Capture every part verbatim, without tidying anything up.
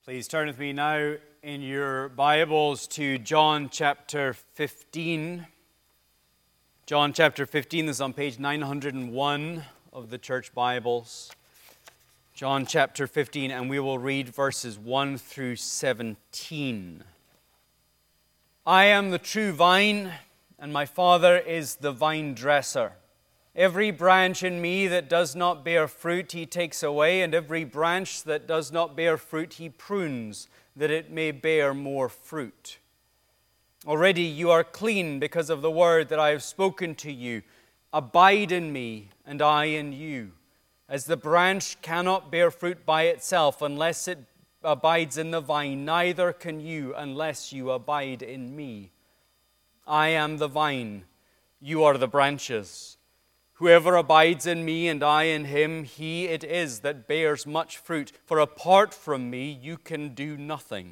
Please turn with me now in your Bibles to John chapter fifteen. John chapter fifteen is on page nine hundred one of the church Bibles. John chapter fifteen, and we will read verses one through seventeen. I am the true vine, and my Father is the vine dresser. Every branch in me that does not bear fruit, he takes away, and every branch that does not bear fruit, he prunes, that it may bear more fruit. Already you are clean because of the word that I have spoken to you. Abide in me, and I in you. As the branch cannot bear fruit by itself unless it abides in the vine, neither can you unless you abide in me. I am the vine, you are the branches. Whoever abides in me and I in him, he it is that bears much fruit. For apart from me, you can do nothing.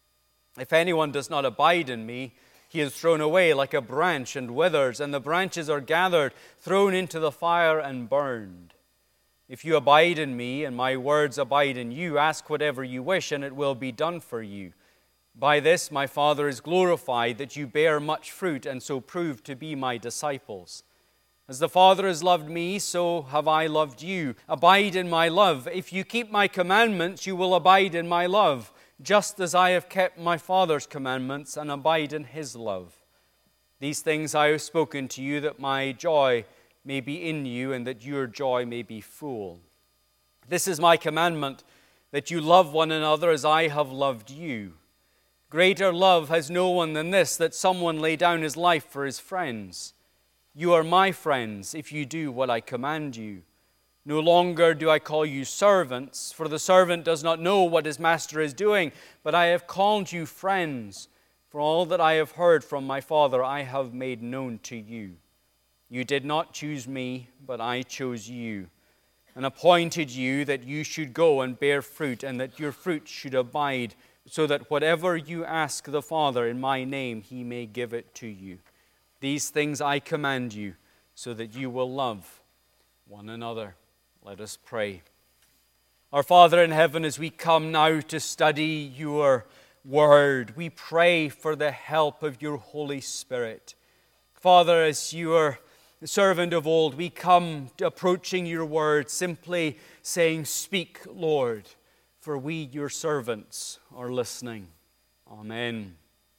If anyone does not abide in me, he is thrown away like a branch and withers, and the branches are gathered, thrown into the fire and burned. If you abide in me and my words abide in you, ask whatever you wish and it will be done for you. By this my Father is glorified, that you bear much fruit and so prove to be my disciples. As the Father has loved me, so have I loved you. Abide in my love. If you keep my commandments, you will abide in my love, just as I have kept my Father's commandments and abide in his love. These things I have spoken to you, that my joy may be in you and that your joy may be full. This is my commandment, that you love one another as I have loved you. Greater love has no one than this, that someone lay down his life for his friends. You are my friends if you do what I command you. No longer do I call you servants, for the servant does not know what his master is doing, but I have called you friends, for all that I have heard from my Father I have made known to you. You did not choose me, but I chose you, and appointed you that you should go and bear fruit, and that your fruit should abide, so that whatever you ask the Father in my name, he may give it to you. These things I command you, so that you will love one another. Let us pray. Our Father in heaven, as we come now to study your word, we pray for the help of your Holy Spirit. Father, as your servant of old, we come approaching your word, simply saying, "Speak, Lord," for we, your servants, are listening. Amen.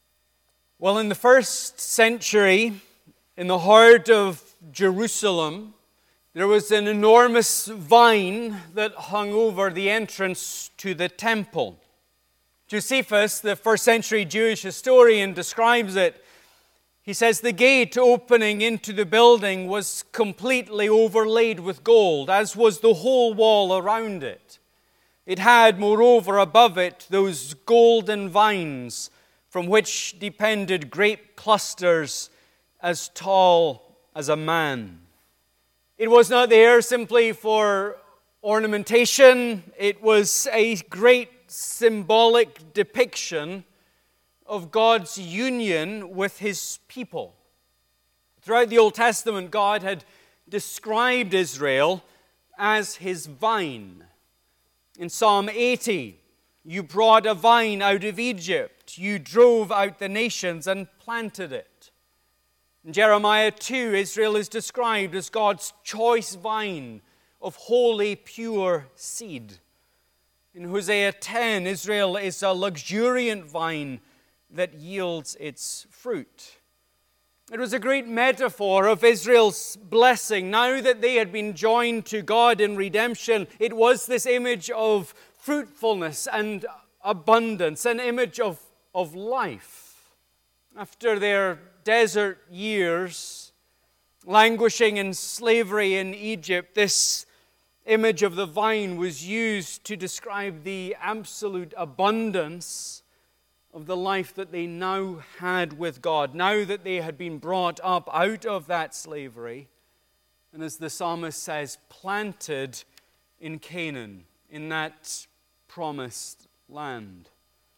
Well, in the first century, in the heart of Jerusalem, there was an enormous vine that hung over the entrance to the temple. Josephus, the first century Jewish historian, describes it. He says the gate opening into the building was completely overlaid with gold, as was the whole wall around it. It had, moreover, above it those golden vines from which depended grape clusters as tall as a man. It was not there simply for ornamentation. It was a great symbolic depiction of God's union with his people. Throughout the Old Testament, God had described Israel as his vine. In Psalm eighty, you brought a vine out of Egypt. You drove out the nations and planted it. In Jeremiah two, Israel is described as God's choice vine of holy, pure seed. In Hosea ten, Israel is a luxuriant vine that yields its fruit. It was a great metaphor of Israel's blessing. Now that they had been joined to God in redemption, it was this image of fruitfulness and abundance, an image of, of life. After their desert years, languishing in slavery in Egypt, this image of the vine was used to describe the absolute abundance of the life that they now had with God, now that they had been brought up out of that slavery, and as the psalmist says, planted in Canaan, in that promised land.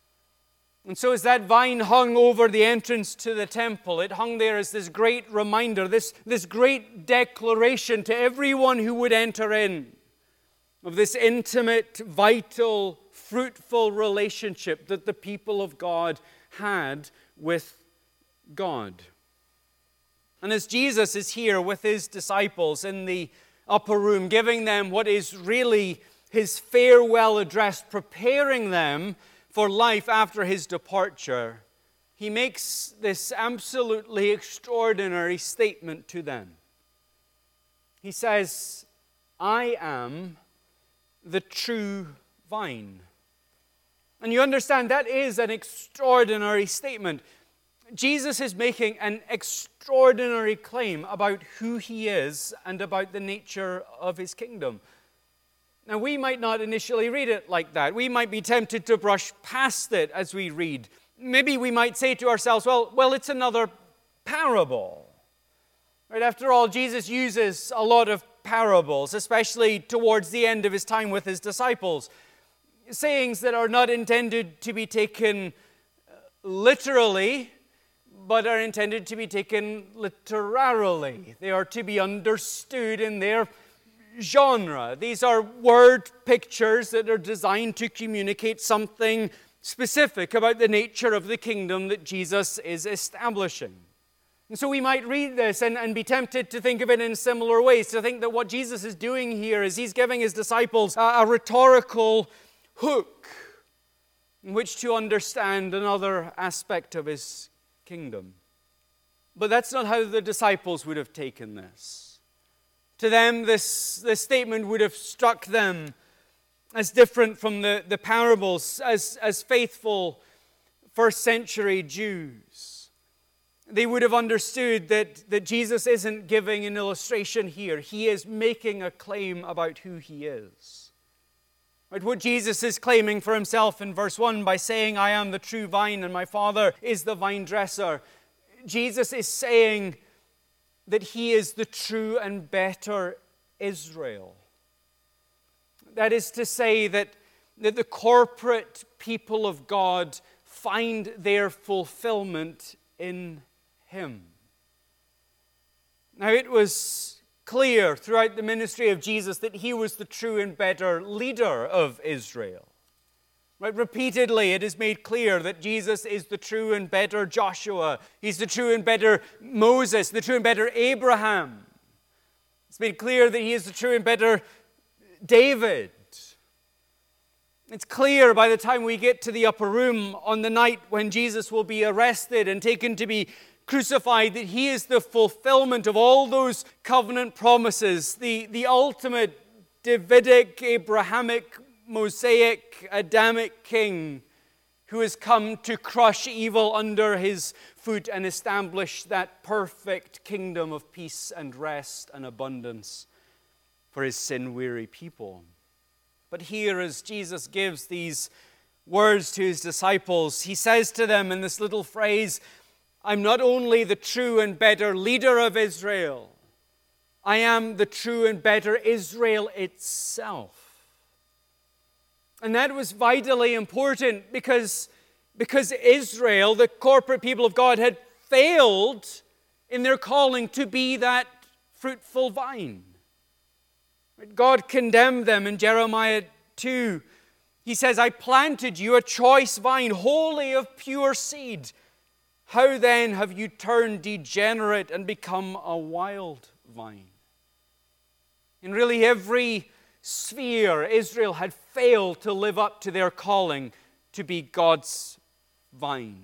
And so as that vine hung over the entrance to the temple, it hung there as this great reminder, this, this great declaration to everyone who would enter in, of this intimate, vital, fruitful relationship that the people of God had with God. And as Jesus is here with his disciples in the upper room, giving them what is really his farewell address, preparing them for life after his departure, he makes this absolutely extraordinary statement to them. He says, "I am the true vine." And you understand that is an extraordinary statement. Jesus is making an extraordinary claim about who he is and about the nature of his kingdom. Now, we might not initially read it like that. We might be tempted to brush past it as we read. Maybe we might say to ourselves, well, well, it's another parable. Right? After all, Jesus uses a lot of parables, especially towards the end of his time with his disciples. Sayings that are not intended to be taken literally, but are intended to be taken literarily. They are to be understood in their genre. These are word pictures that are designed to communicate something specific about the nature of the kingdom that Jesus is establishing. And so we might read this and, and be tempted to think of it in similar ways, to think that what Jesus is doing here is he's giving his disciples a, a rhetorical hook in which to understand another aspect of his kingdom. But that's not how the disciples would have taken this. To them, this, this statement would have struck them as different from the, the parables, as, as faithful first century Jews. They would have understood that, that Jesus isn't giving an illustration here. He is making a claim about who he is. Right? What Jesus is claiming for himself in verse one by saying, "I am the true vine and my Father is the vine dresser." Jesus is saying that he is the true and better Israel. That is to say that, that the corporate people of God find their fulfillment in him. Now, it was clear throughout the ministry of Jesus that he was the true and better leader of Israel. Right? Repeatedly, it is made clear that Jesus is the true and better Joshua. He's the true and better Moses, the true and better Abraham. It's made clear that he is the true and better David. It's clear by the time we get to the upper room on the night when Jesus will be arrested and taken to be crucified, that he is the fulfillment of all those covenant promises, the, the ultimate Davidic, Abrahamic, Mosaic, Adamic king who has come to crush evil under his foot and establish that perfect kingdom of peace and rest and abundance for his sin-weary people. But here, as Jesus gives these words to his disciples, he says to them in this little phrase, "I'm not only the true and better leader of Israel, I am the true and better Israel itself." And that was vitally important because, because Israel, the corporate people of God, had failed in their calling to be that fruitful vine. God condemned them in Jeremiah two. He says, "I planted you a choice vine, wholly of pure seed. How then have you turned degenerate and become a wild vine?" In really every sphere, Israel had failed to live up to their calling to be God's vine.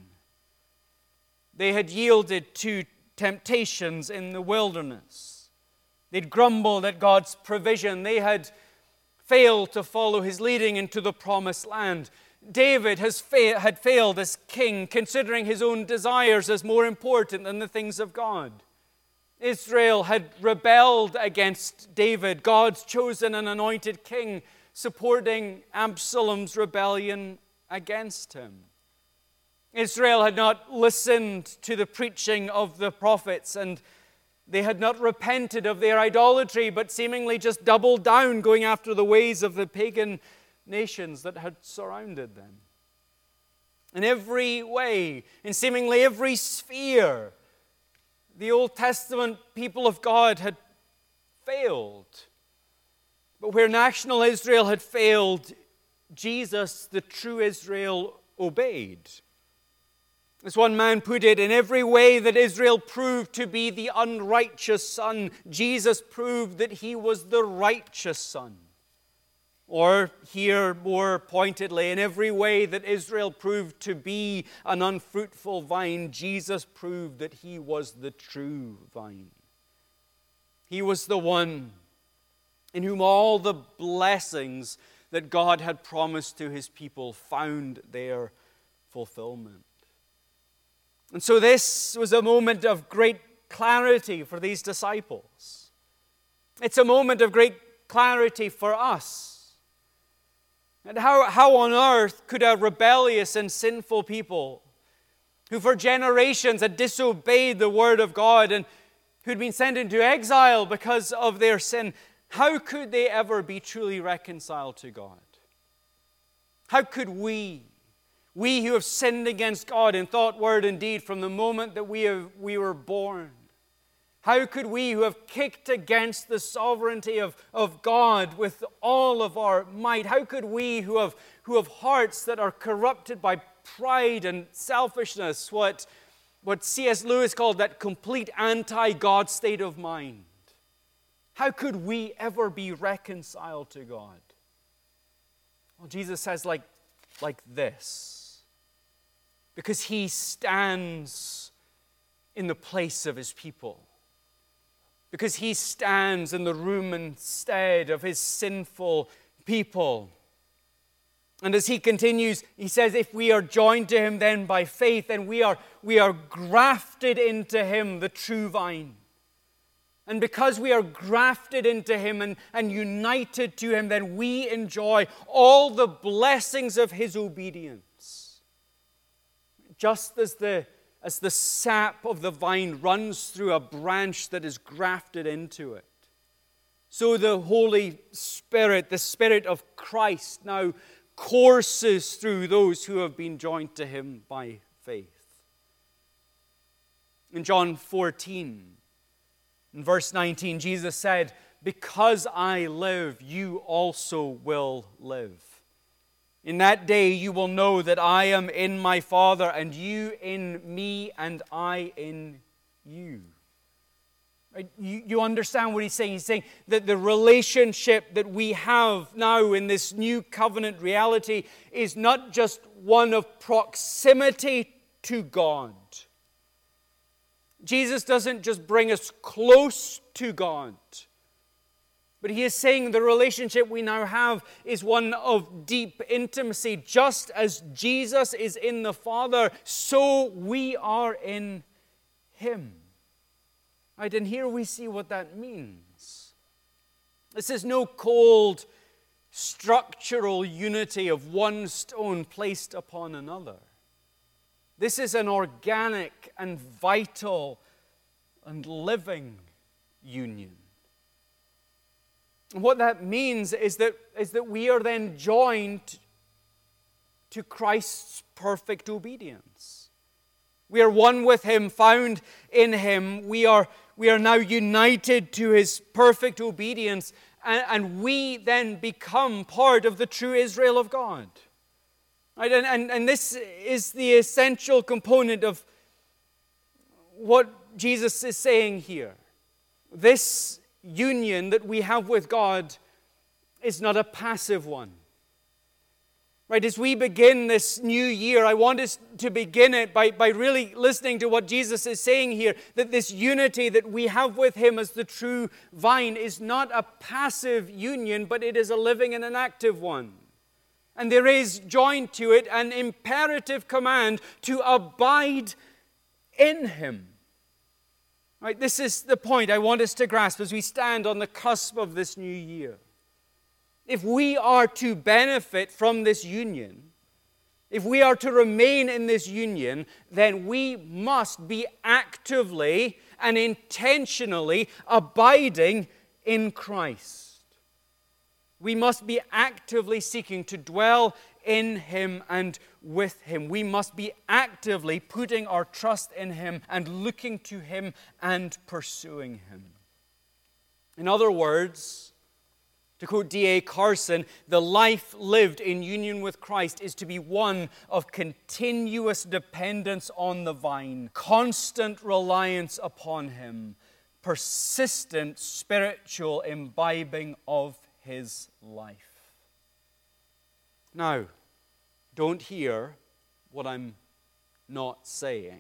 They had yielded to temptations in the wilderness. They'd grumbled at God's provision. They had failed to follow his leading into the promised land. David has fa- had failed as king, considering his own desires as more important than the things of God. Israel had rebelled against David, God's chosen and anointed king, supporting Absalom's rebellion against him. Israel had not listened to the preaching of the prophets, and they had not repented of their idolatry, but seemingly just doubled down, going after the ways of the pagan nations that had surrounded them. In every way, in seemingly every sphere, the Old Testament people of God had failed. But where national Israel had failed, Jesus, the true Israel, obeyed. As one man put it, in every way that Israel proved to be the unrighteous son, Jesus proved that he was the righteous son. Or here more pointedly, in every way that Israel proved to be an unfruitful vine, Jesus proved that he was the true vine. He was the one in whom all the blessings that God had promised to his people found their fulfillment. And so this was a moment of great clarity for these disciples. It's a moment of great clarity for us. And how, how on earth could a rebellious and sinful people who for generations had disobeyed the word of God and who'd been sent into exile because of their sin, how could they ever be truly reconciled to God? How could we, we who have sinned against God in thought, word, and deed from the moment that we, have, we were born, how could we who have kicked against the sovereignty of, of God with all of our might, how could we who have, who have hearts that are corrupted by pride and selfishness, what, what C S Lewis called that complete anti-God state of mind, how could we ever be reconciled to God? Well, Jesus says like, like this, because he stands in the place of his people. Because he stands in the room instead of his sinful people. And as he continues, he says, if we are joined to him then by faith, then we are, we are grafted into him, the true vine. And because we are grafted into him and, and united to him, then we enjoy all the blessings of his obedience. Just as the As the sap of the vine runs through a branch that is grafted into it, so the Holy Spirit, the Spirit of Christ, now courses through those who have been joined to him by faith. In John fourteen, in verse nineteen, Jesus said, because I live, you also will live. In that day you will know that I am in my Father, and you in me, and I in you. Right? You, you understand what he's saying? He's saying that the relationship that we have now in this new covenant reality is not just one of proximity to God. Jesus doesn't just bring us close to God, but he is saying the relationship we now have is one of deep intimacy. Just as Jesus is in the Father, so we are in him. Right, and here we see what that means. This is no cold structural unity of one stone placed upon another. This is an organic and vital and living union. What that means is that, is that we are then joined to Christ's perfect obedience. We are one with him, found in him. We are, we are now united to his perfect obedience, and, and we then become part of the true Israel of God. Right? And, and, and this is the essential component of what Jesus is saying here. This union that we have with God is not a passive one. Right, as we begin this new year, I want us to begin it by, by really listening to what Jesus is saying here, that this unity that we have with him as the true vine is not a passive union, but it is a living and an active one. And there is joined to it an imperative command to abide in him. Right, this is the point I want us to grasp as we stand on the cusp of this new year. If we are to benefit from this union, if we are to remain in this union, then we must be actively and intentionally abiding in Christ. We must be actively seeking to dwell in him and with him. We must be actively putting our trust in him and looking to him and pursuing him. In other words, To quote D A Carson, the life lived in union with Christ is to be one of continuous dependence on the vine, constant reliance upon Him, persistent spiritual imbibing of His life. Now, don't hear what I'm not saying.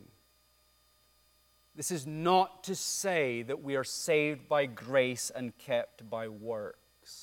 This is not to say that we are saved by grace and kept by works.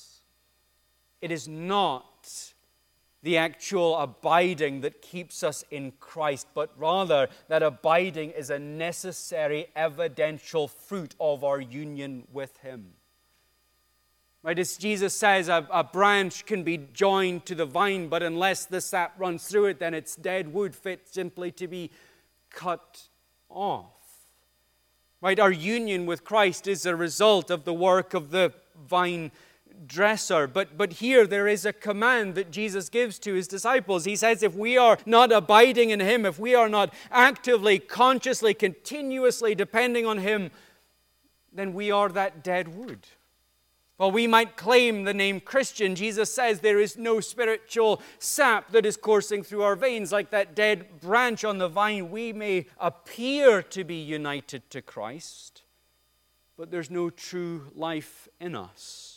It is not the actual abiding that keeps us in Christ, but rather that abiding is a necessary, evidential fruit of our union with Him. Right, as Jesus says, a, a branch can be joined to the vine, but unless the sap runs through it, then it's dead wood, fit simply to be cut off. Right, our union with Christ is a result of the work of the vine dresser. But, but here there is a command that Jesus gives to His disciples. He says, if we are not abiding in Him, if we are not actively, consciously, continuously depending on Him, then we are that dead wood. While we might claim the name Christian, Jesus says there is no spiritual sap that is coursing through our veins. Like that dead branch on the vine, we may appear to be united to Christ, but there's no true life in us.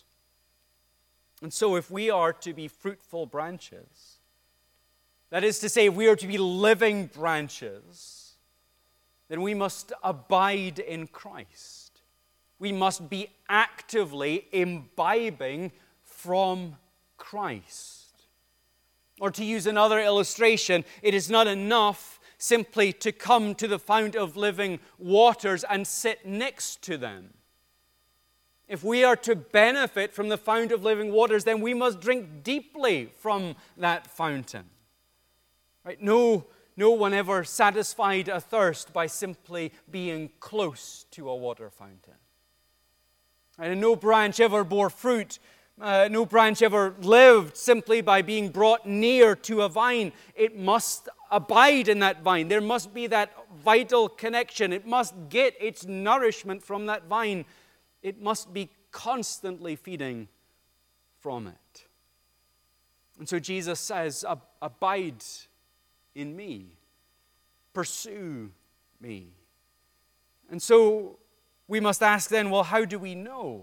And so if we are to be fruitful branches, that is to say, if we are to be living branches, then we must abide in Christ. We must be actively imbibing from Christ. Or to use another illustration, it is not enough simply to come to the fount of living waters and sit next to them. If we are to benefit from the fount of living waters, then we must drink deeply from that fountain. Right? No, no one ever satisfied a thirst by simply being close to a water fountain. Right? And no branch ever bore fruit. Uh, no branch ever lived simply by being brought near to a vine. It must abide in that vine. There must be that vital connection. It must get its nourishment from that vine. It must be constantly feeding from it. And so Jesus says, abide in me. Pursue me. And so we must ask then, well, how do we know?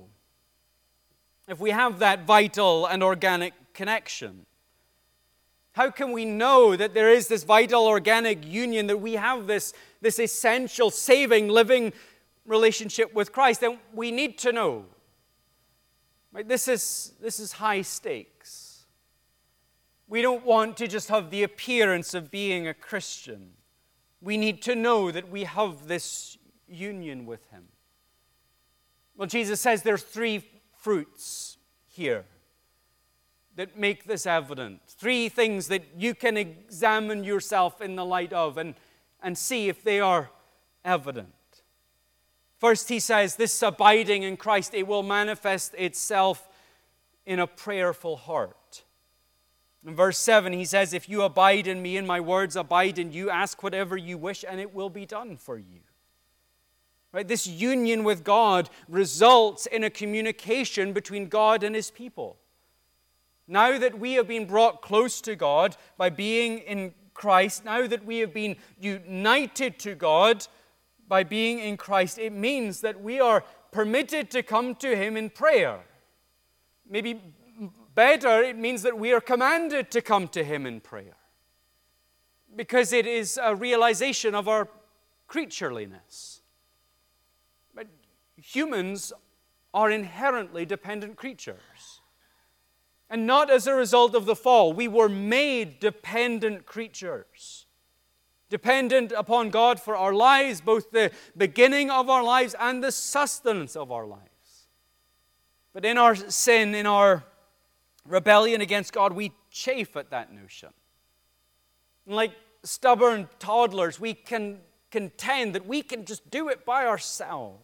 If we have that vital and organic connection, how can we know that there is this vital organic union, that we have this, this essential, saving, living relationship with Christ? Then we need to know. Right? This is, this is high stakes. We don't want to just have the appearance of being a Christian. We need to know that we have this union with Him. Well, Jesus says there's three fruits here that make this evident. Three things that you can examine yourself in the light of and, and see if they are evident. First, He says, this abiding in Christ, it will manifest itself in a prayerful heart. In verse seven, He says, if you abide in me and my words abide in you, ask whatever you wish and it will be done for you. Right? This union with God results in a communication between God and His people. Now that we have been brought close to God by being in Christ, now that we have been united to God by being in Christ, it means that we are permitted to come to Him in prayer. Maybe better, it means that we are commanded to come to Him in prayer, because it is a realization of our creatureliness. But humans are inherently dependent creatures. And not as a result of the fall. We were made dependent creatures. Dependent upon God for our lives, both the beginning of our lives and the sustenance of our lives. But in our sin, in our rebellion against God, we chafe at that notion. And like stubborn toddlers, we can contend that we can just do it by ourselves.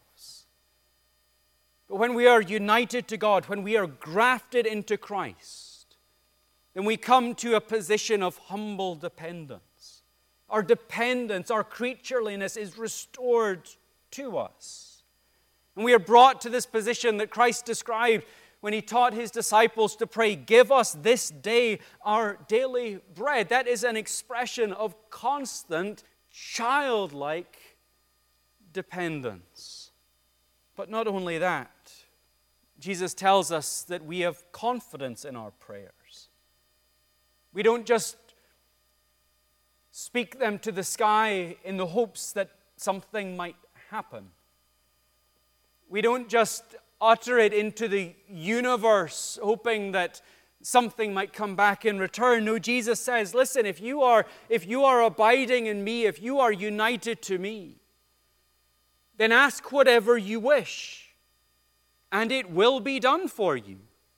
But when we are united to God, when we are grafted into Christ, then we come to a position of humble dependence. Our dependence, our creatureliness is restored to us. And we are brought to this position that Christ described when he taught his disciples to pray, "Give us this day our daily bread." That is an expression of constant, childlike dependence. But not only that, Jesus tells us that we have confidence in our prayers. We don't just speak them to the sky in the hopes that something might happen. We don't just utter it into the universe hoping that something might come back in return. No, Jesus says, listen, if you are, if you are abiding in me, if you are united to me, then ask whatever you wish, and it will be done for you.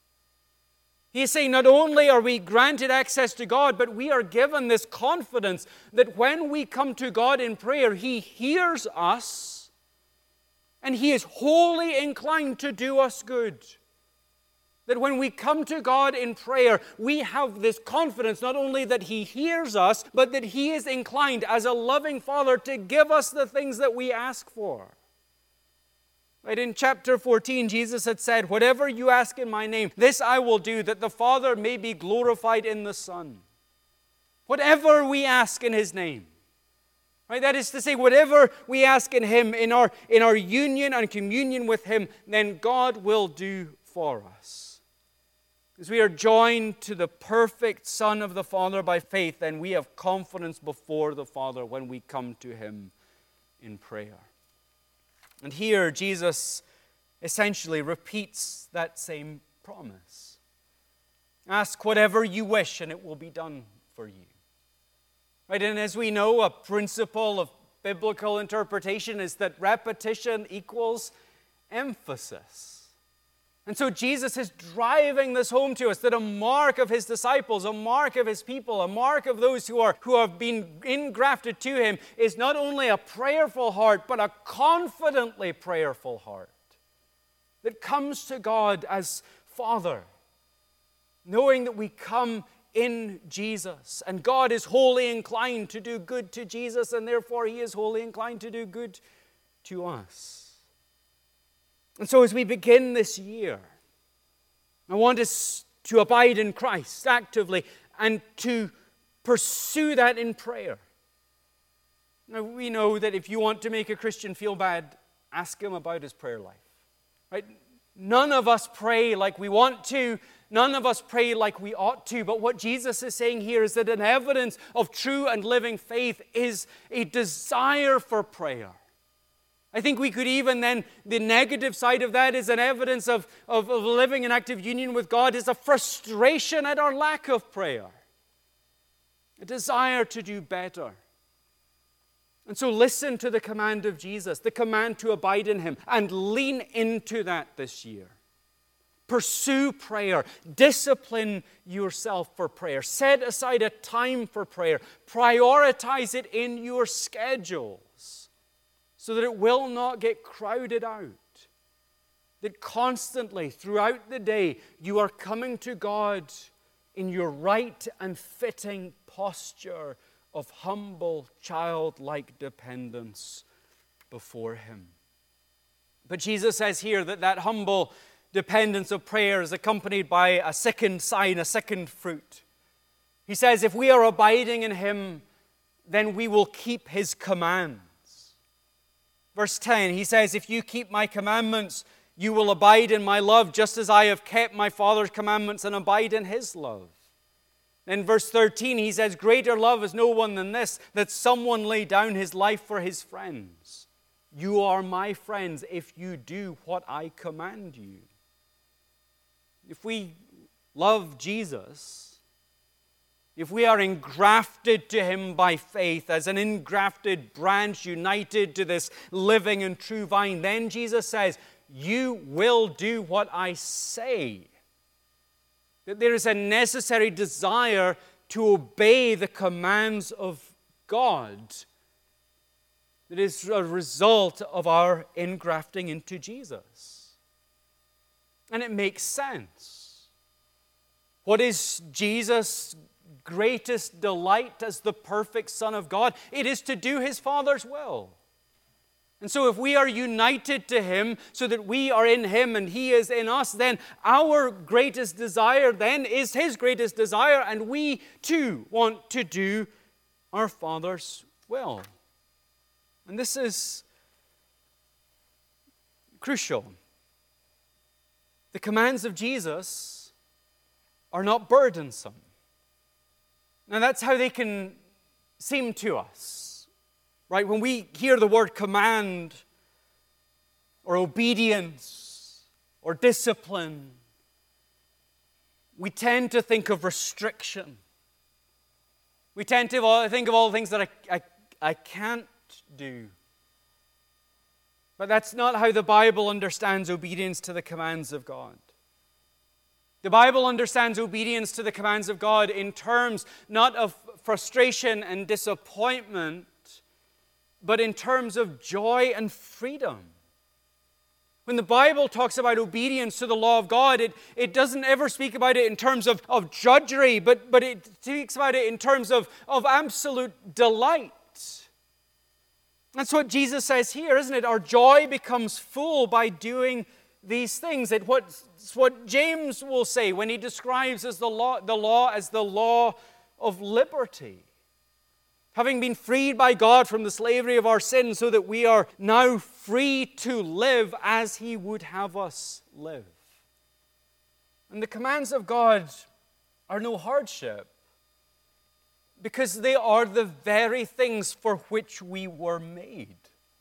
He's saying not only are we granted access to God, but we are given this confidence that when we come to God in prayer, He hears us and He is wholly inclined to do us good. That when we come to God in prayer, we have this confidence not only that He hears us, but that He is inclined as a loving Father to give us the things that we ask for. Right, in chapter fourteen, Jesus had said, "Whatever you ask in my name, this I will do, that the Father may be glorified in the Son." Whatever we ask in His name. Right, that is to say, whatever we ask in Him, in our, in our union and communion with Him, then God will do for us. As we are joined to the perfect Son of the Father by faith, then we have confidence before the Father when we come to Him in prayer. And here, Jesus essentially repeats that same promise. Ask whatever you wish, and it will be done for you. Right? And as we know, a principle of biblical interpretation is that repetition equals emphasis. And so Jesus is driving this home to us, that a mark of His disciples, a mark of His people, a mark of those who are who have been engrafted to Him is not only a prayerful heart, but a confidently prayerful heart that comes to God as Father, knowing that we come in Jesus, and God is wholly inclined to do good to Jesus, and therefore He is wholly inclined to do good to us. And so as we begin this year, I want us to abide in Christ actively and to pursue that in prayer. Now, we know that if you want to make a Christian feel bad, ask him about his prayer life. Right? None of us pray like we want to. None of us pray like we ought to. But what Jesus is saying here is that an evidence of true and living faith is a desire for prayer. I think we could even then, the negative side of that is an evidence of, of, of living in active union with God is a frustration at our lack of prayer. A desire to do better. And so listen to the command of Jesus, the command to abide in Him, and lean into that this year. Pursue prayer. Discipline yourself for prayer. Set aside a time for prayer. Prioritize it in your schedule, so that it will not get crowded out. That constantly, throughout the day, you are coming to God in your right and fitting posture of humble, childlike dependence before Him. But Jesus says here that that humble dependence of prayer is accompanied by a second sign, a second fruit. He says, if we are abiding in Him, then we will keep His commands. Verse ten, He says, if you keep my commandments, you will abide in my love, just as I have kept my Father's commandments and abide in His love. In verse thirteen, He says, greater love is no one than this, that someone lay down his life for his friends. You are my friends if you do what I command you. If we love Jesus, if we are engrafted to Him by faith, as an engrafted branch united to this living and true vine, then Jesus says, you will do what I say. That there is a necessary desire to obey the commands of God that is a result of our engrafting into Jesus. And it makes sense. What is Jesus' greatest delight as the perfect Son of God? It is to do His Father's will. And so if we are united to him so that we are in him and he is in us, then our greatest desire then is his greatest desire, and we too want to do our Father's will. And this is crucial. The commands of Jesus are not burdensome. Now that's how they can seem to us, right? When we hear the word command or obedience or discipline, we tend to think of restriction. We tend to think of all the things that I, I, I can't do. But that's not how the Bible understands obedience to the commands of God. The Bible understands obedience to the commands of God in terms not of frustration and disappointment, but in terms of joy and freedom. When the Bible talks about obedience to the law of God, it, it doesn't ever speak about it in terms of, of drudgery, but, but it speaks about it in terms of, of absolute delight. That's what Jesus says here, isn't it? Our joy becomes full by doing these things. It, what, it's what James will say when he describes as the law, the law as the law of liberty. Having been freed by God from the slavery of our sin so that we are now free to live as he would have us live. And the commands of God are no hardship because they are the very things for which we were made.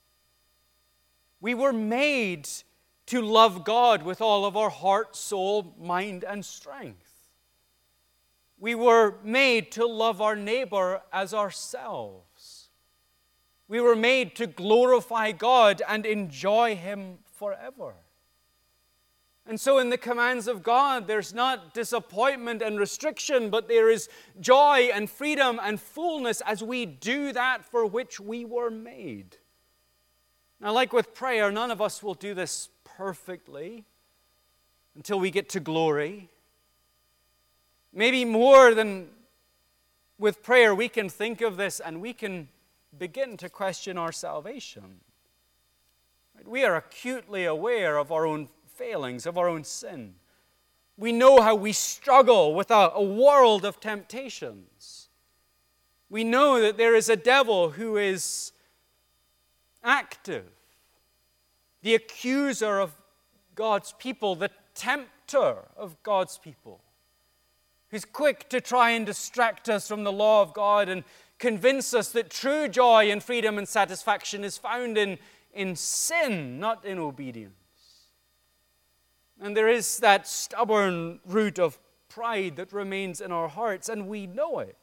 We were made to love God with all of our heart, soul, mind, and strength. We were made to love our neighbor as ourselves. We were made to glorify God and enjoy him forever. And so in the commands of God, there's not disappointment and restriction, but there is joy and freedom and fullness as we do that for which we were made. Now, like with prayer, none of us will do this perfectly until we get to glory. Maybe more than with prayer, we can think of this and we can begin to question our salvation. We are acutely aware of our own failings, of our own sin. We know how we struggle with a, a world of temptations. We know that there is a devil who is active, the accuser of God's people, the tempter of God's people, who's quick to try and distract us from the law of God and convince us that true joy and freedom and satisfaction is found in, in sin, not in obedience. And there is that stubborn root of pride that remains in our hearts, and we know it.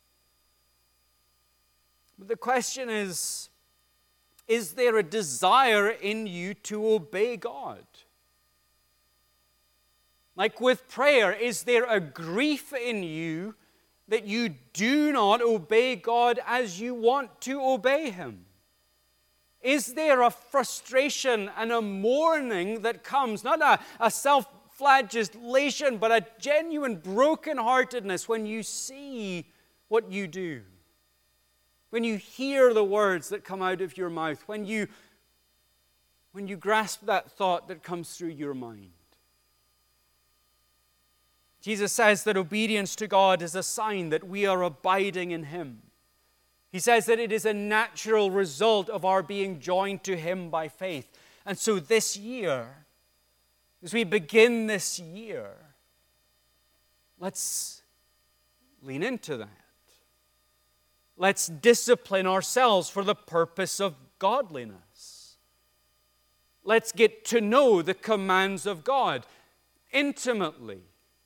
But the question is, is there a desire in you to obey God? Like with prayer, is there a grief in you that you do not obey God as you want to obey him? Is there a frustration and a mourning that comes, not a, a self-flagellation, but a genuine brokenheartedness when you see what you do? When you hear the words that come out of your mouth, when you, when you grasp that thought that comes through your mind. Jesus says that obedience to God is a sign that we are abiding in him. He says that it is a natural result of our being joined to him by faith. And so this year, as we begin this year, let's lean into that. Let's discipline ourselves for the purpose of godliness. Let's get to know the commands of God intimately.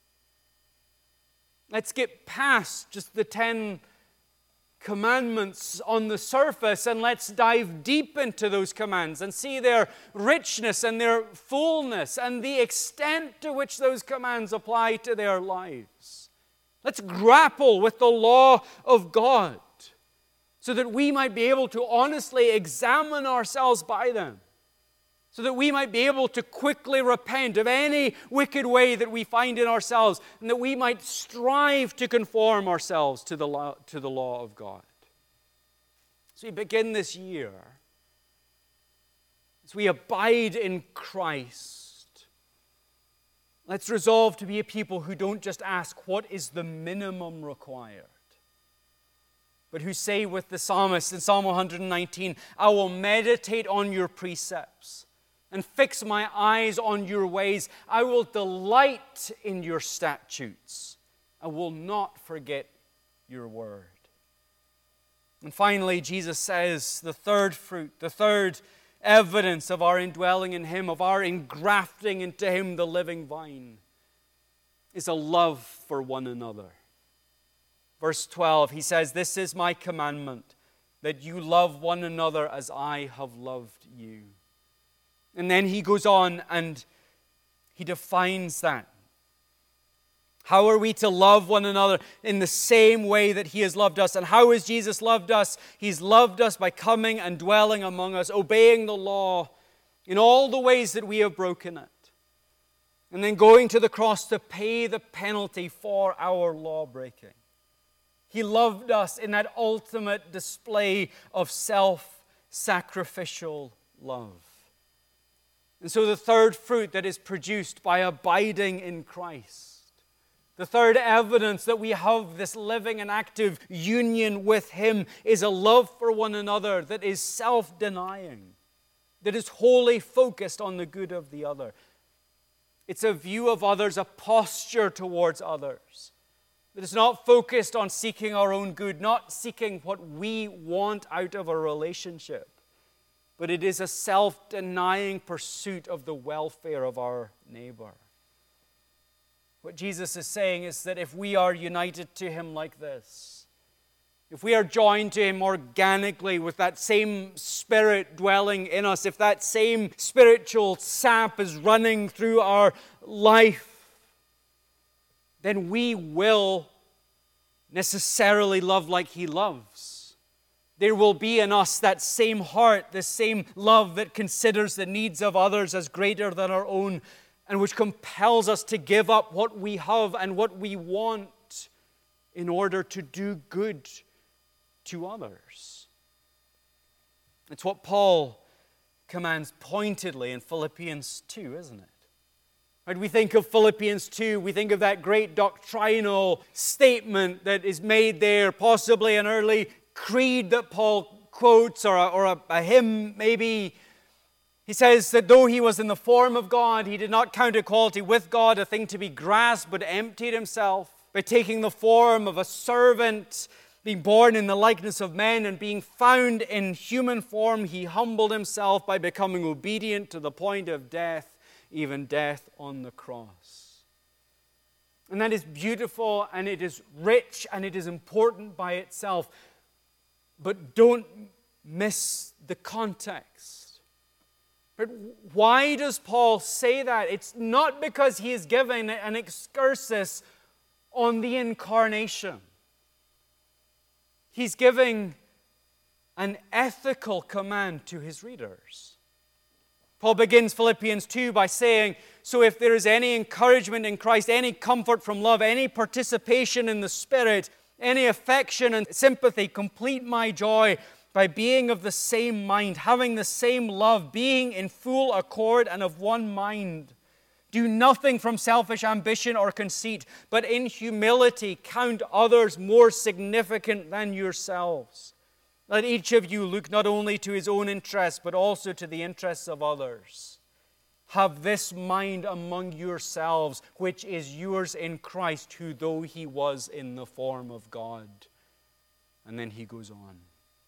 Let's get past just the Ten Commandments on the surface and let's dive deep into those commands and see their richness and their fullness and the extent to which those commands apply to their lives. Let's grapple with the law of God so that we might be able to honestly examine ourselves by them, so that we might be able to quickly repent of any wicked way that we find in ourselves, and that we might strive to conform ourselves to the law, to the law of God. As we begin this year, as we abide in Christ, let's resolve to be a people who don't just ask, what is the minimum required? But who say with the psalmist in Psalm one nineteen, I will meditate on your precepts and fix my eyes on your ways. I will delight in your statutes. I will not forget your word. And finally, Jesus says the third fruit, the third evidence of our indwelling in Him, of our engrafting into Him, the living vine, is a love for one another. Verse twelve, He says, this is my commandment, that you love one another as I have loved you. And then He goes on and He defines that. How are we to love one another? In the same way that He has loved us. And how has Jesus loved us? He's loved us by coming and dwelling among us, obeying the law in all the ways that we have broken it. And then going to the cross to pay the penalty for our law breaking. He loved us in that ultimate display of self-sacrificial love. And so the third fruit that is produced by abiding in Christ, the third evidence that we have this living and active union with Him, is a love for one another that is self-denying, that is wholly focused on the good of the other. It's a view of others, a posture towards others that is not focused on seeking our own good, not seeking what we want out of a relationship, but it is a self-denying pursuit of the welfare of our neighbor. What Jesus is saying is that if we are united to Him like this, if we are joined to Him organically with that same Spirit dwelling in us, if that same spiritual sap is running through our life, then we will necessarily love like He loves. There will be in us that same heart, the same love that considers the needs of others as greater than our own, and which compels us to give up what we have and what we want in order to do good to others. It's what Paul commands pointedly in Philippians two, isn't it? Right, we think of Philippians two, we think of that great doctrinal statement that is made there, possibly an early creed that Paul quotes, or a, or a, a hymn maybe. He says that though He was in the form of God, He did not count equality with God a thing to be grasped, but emptied Himself by taking the form of a servant, being born in the likeness of men, and being found in human form, He humbled Himself by becoming obedient to the point of death, even death on the cross. And that is beautiful, and it is rich, and it is important by itself. But don't miss the context. But why does Paul say that? It's not because he is giving an excursus on the incarnation. He's giving an ethical command to his readers. Paul begins Philippians two by saying, so if there is any encouragement in Christ, any comfort from love, any participation in the Spirit, any affection and sympathy, complete my joy by being of the same mind, having the same love, being in full accord and of one mind. Do nothing from selfish ambition or conceit, but in humility count others more significant than yourselves. Let each of you look not only to his own interests, but also to the interests of others. Have this mind among yourselves, which is yours in Christ, who though He was in the form of God. And then he goes on.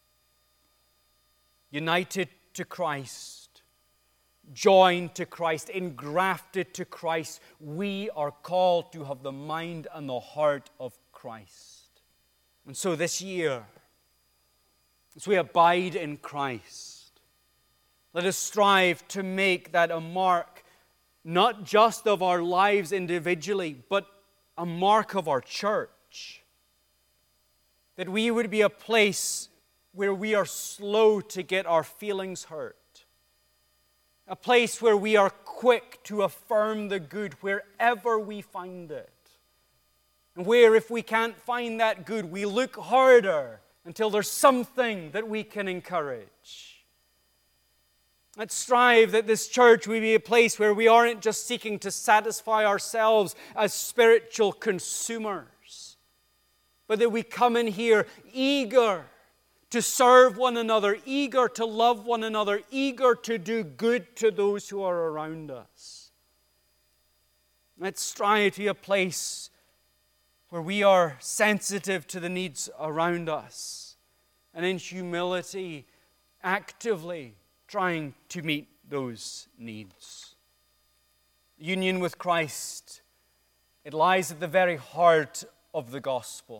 United to Christ, joined to Christ, engrafted to Christ, we are called to have the mind and the heart of Christ. And so this year, as we abide in Christ, let us strive to make that a mark, not just of our lives individually, but a mark of our church. That we would be a place where we are slow to get our feelings hurt. A place where we are quick to affirm the good wherever we find it. And where if we can't find that good, we look harder until there's something that we can encourage. Let's strive that this church will be a place where we aren't just seeking to satisfy ourselves as spiritual consumers, but that we come in here eager to serve one another, eager to love one another, eager to do good to those who are around us. Let's strive to be a place where we are sensitive to the needs around us and in humility, actively trying to meet those needs. Union with Christ, it lies at the very heart of the gospel.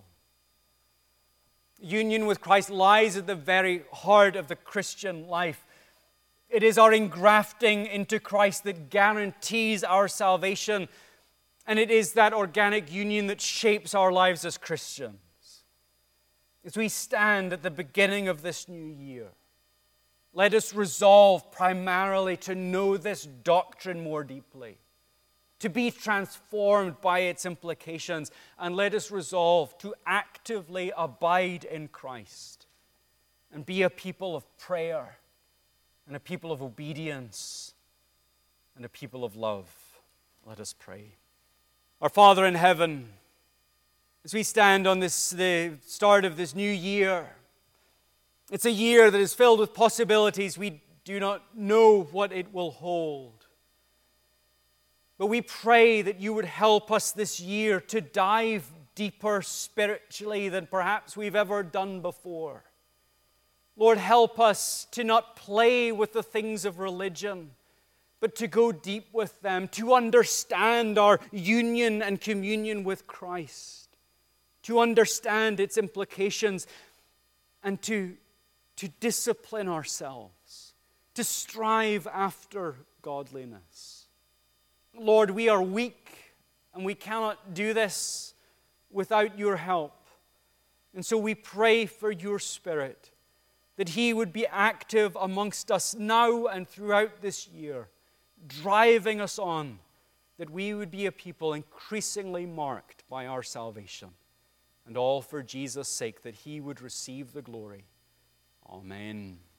Union with Christ lies at the very heart of the Christian life. It is our engrafting into Christ that guarantees our salvation, and it is that organic union that shapes our lives as Christians. As we stand at the beginning of this new year, let us resolve primarily to know this doctrine more deeply, to be transformed by its implications, and let us resolve to actively abide in Christ and be a people of prayer and a people of obedience and a people of love. Let us pray. Our Father in heaven, as we stand on this, the start of this new year, it's a year that is filled with possibilities. We do not know what it will hold. But we pray that you would help us this year to dive deeper spiritually than perhaps we've ever done before. Lord, help us to not play with the things of religion, but to go deep with them, to understand our union and communion with Christ, to understand its implications, and to to discipline ourselves, to strive after godliness. Lord, we are weak, and we cannot do this without your help. And so we pray for your Spirit, that he would be active amongst us now and throughout this year, driving us on, that we would be a people increasingly marked by our salvation. And all for Jesus' sake, that he would receive the glory. Amen.